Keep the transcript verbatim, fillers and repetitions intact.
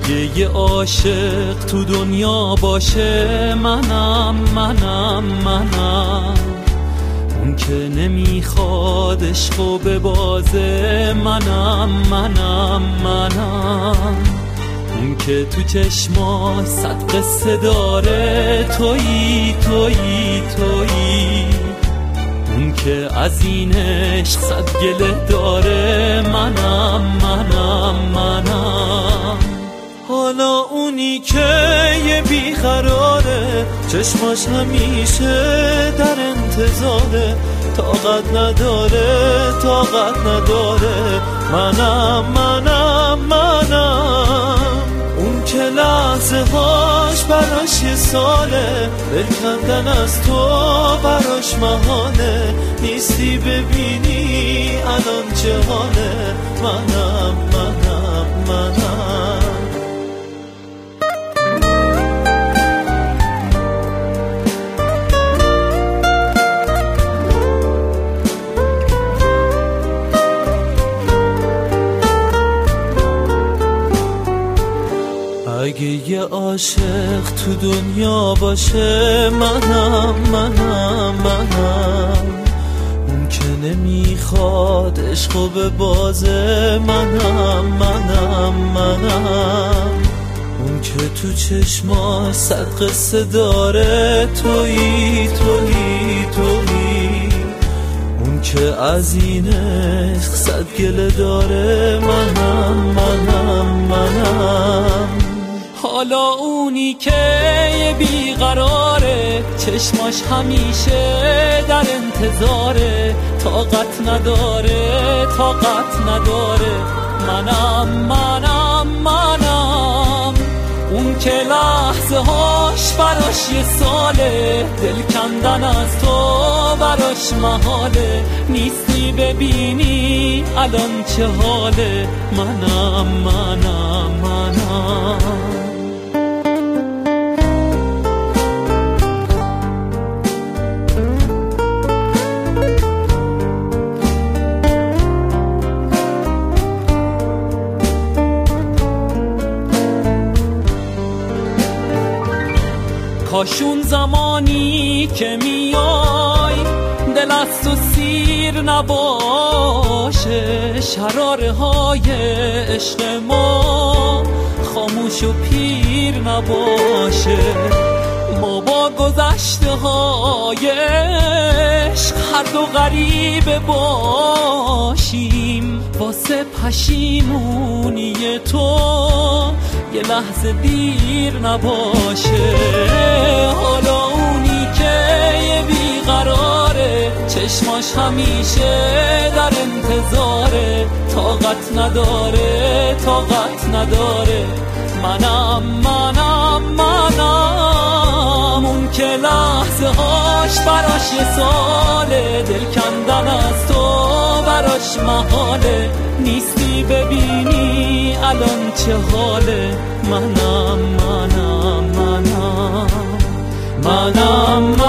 اگه یه عاشق تو دنیا باشه منم منم منم اون که نمیخواد عشقو ببازه منم منم منم اون که تو چشماش صد قصه داره تویی تویی تویی اون که از این عشق صد گله داره منم منم منم حالا اونی که یه بیقراره چشماش همیشه در انتظاره طاقت نداره طاقت نداره منم منم منم اون که لحظه هاش براش یه ساله دل کندن از تو براش محاله نیستی ببینی الان چه حاله منم منم منم اگه یه عاشق تو دنیا باشه منم منم منم اون که نمیخواد عشقو ببازه منم منم منم اون که تو چشماش صد قصه داره تویی تویی تویی اون که از این عشق صد گله داره منم منم منم حالا اونی که یه بیقراره چشماش همیشه در انتظاره طاقت نداره طاقت نداره منم منم منم اون که لحظه هاش براش یه ساله دل کندن از تو براش محاله نیستی ببینی الان چه حاله منم منم منم کاشون زمانی که میای دل از تو سیر نباشه شراره های عشق ما خاموش و پیر نباشه ما با گذشته های عشق هر دو غریبه باشیم واسه پشیمونی تو یه لحظه دیر نباشه حالا اونی که یه بیقراره چشماش همیشه در انتظاره طاقت نداره طاقت نداره منم منم منم اون که لحظه هاش براش یه ساله دل کندن از تو براش محاله نیستی ببینی الان چه حاله منم منم منم منم